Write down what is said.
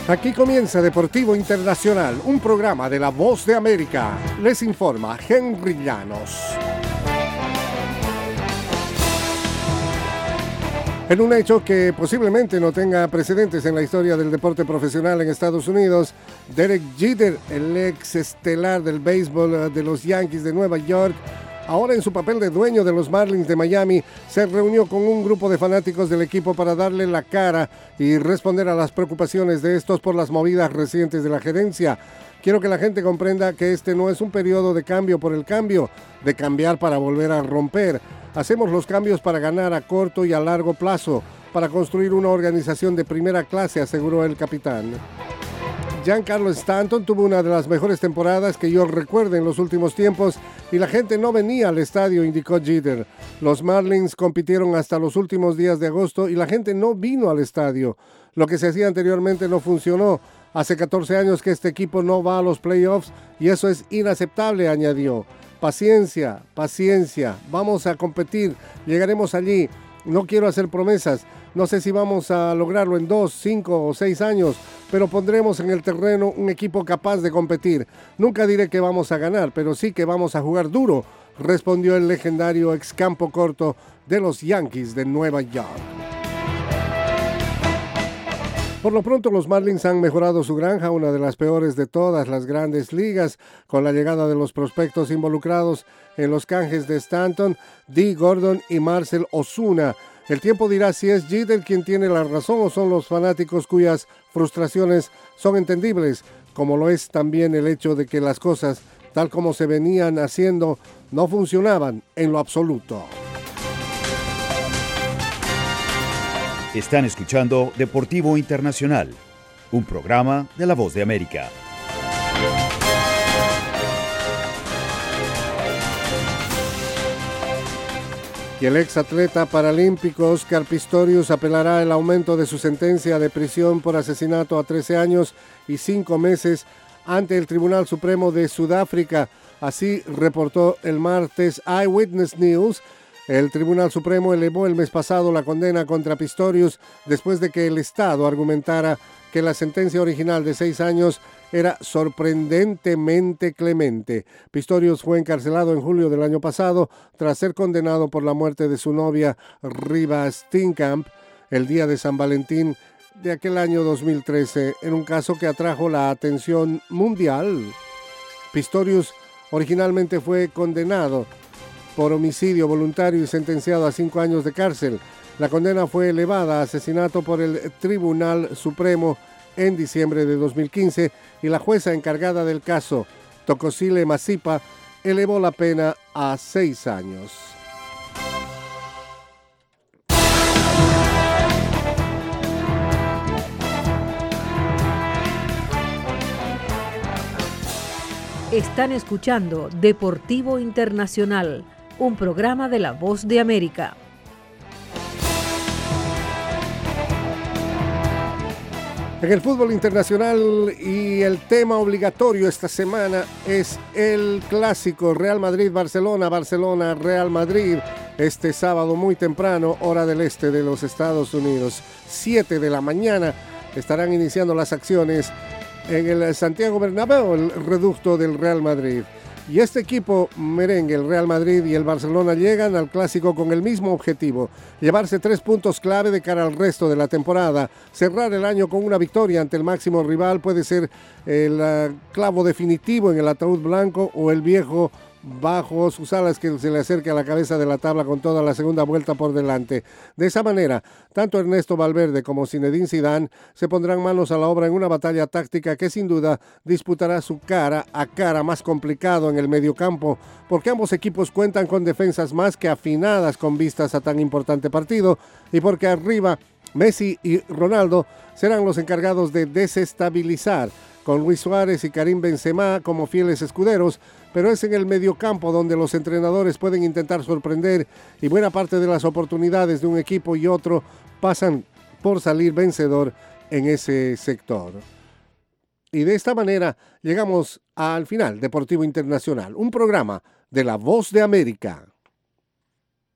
Aquí comienza Deportivo Internacional, un programa de La Voz de América. Les informa Henry Llanos. En un hecho que posiblemente no tenga precedentes en la historia del deporte profesional en Estados Unidos, Derek Jeter, el ex estelar del béisbol de los Yankees de Nueva York, ahora en su papel de dueño de los Marlins de Miami, se reunió con un grupo de fanáticos del equipo para darle la cara y responder a las preocupaciones de estos por las movidas recientes de la gerencia. Quiero que la gente comprenda que este no es un periodo de cambio por el cambio, de cambiar para volver a romper. Hacemos los cambios para ganar a corto y a largo plazo, para construir una organización de primera clase, aseguró el capitán. Giancarlo Stanton tuvo una de las mejores temporadas que yo recuerdo en los últimos tiempos y la gente no venía al estadio, indicó Jeter. Los Marlins compitieron hasta los últimos días de agosto y la gente no vino al estadio. Lo que se hacía anteriormente no funcionó. Hace 14 años que este equipo no va a los playoffs y eso es inaceptable, añadió. Paciencia, paciencia, vamos a competir, llegaremos allí. No quiero hacer promesas, no sé si vamos a lograrlo en 2, 5 o 6 años, pero pondremos en el terreno un equipo capaz de competir. Nunca diré que vamos a ganar, pero sí que vamos a jugar duro, respondió el legendario ex campo corto de los Yankees de Nueva York. Por lo pronto, los Marlins han mejorado su granja, una de las peores de todas las grandes ligas, con la llegada de los prospectos involucrados en los canjes de Stanton, Dee Gordon y Marcell Ozuna. El tiempo dirá si es Jeter quien tiene la razón o son los fanáticos cuyas frustraciones son entendibles, como lo es también el hecho de que las cosas, tal como se venían haciendo, no funcionaban en lo absoluto. Están escuchando Deportivo Internacional, un programa de La Voz de América. Y el exatleta paralímpico Oscar Pistorius apelará el aumento de su sentencia de prisión por asesinato a 13 años y 5 meses ante el Tribunal Supremo de Sudáfrica. Así reportó el martes Eyewitness News. El Tribunal Supremo elevó el mes pasado la condena contra Pistorius después de que el Estado argumentara que la sentencia original de 6 años era sorprendentemente clemente. Pistorius fue encarcelado en julio del año pasado tras ser condenado por la muerte de su novia Reeva Steenkamp el día de San Valentín de aquel año 2013, en un caso que atrajo la atención mundial. Pistorius originalmente fue condenado por homicidio voluntario y sentenciado a 5 años de cárcel. La condena fue elevada a asesinato por el Tribunal Supremo en diciembre de 2015 y la jueza encargada del caso, Tokosile Masipa, elevó la pena a 6 años. Están escuchando Deportivo Internacional, un programa de La Voz de América. En el fútbol internacional y el tema obligatorio esta semana es el clásico Real Madrid-Barcelona, Barcelona-Real Madrid, este sábado muy temprano, hora del este de los Estados Unidos. 7 de la mañana estarán iniciando las acciones en el Santiago Bernabéu, el reducto del Real Madrid. Y este equipo merengue, el Real Madrid y el Barcelona, llegan al clásico con el mismo objetivo: llevarse 3 puntos clave de cara al resto de la temporada. Cerrar el año con una victoria ante el máximo rival puede ser el clavo definitivo en el ataúd blanco o el viejo bajo sus alas que se le acerque a la cabeza de la tabla con toda la segunda vuelta por delante. De esa manera, tanto Ernesto Valverde como Zinedine Zidane se pondrán manos a la obra en una batalla táctica que sin duda disputará su cara a cara más complicado en el mediocampo, porque ambos equipos cuentan con defensas más que afinadas con vistas a tan importante partido y porque arriba Messi y Ronaldo serán los encargados de desestabilizar, con Luis Suárez y Karim Benzema como fieles escuderos, pero es en el mediocampo donde los entrenadores pueden intentar sorprender y buena parte de las oportunidades de un equipo y otro pasan por salir vencedor en ese sector. Y de esta manera llegamos al final Deportivo Internacional, un programa de La Voz de América.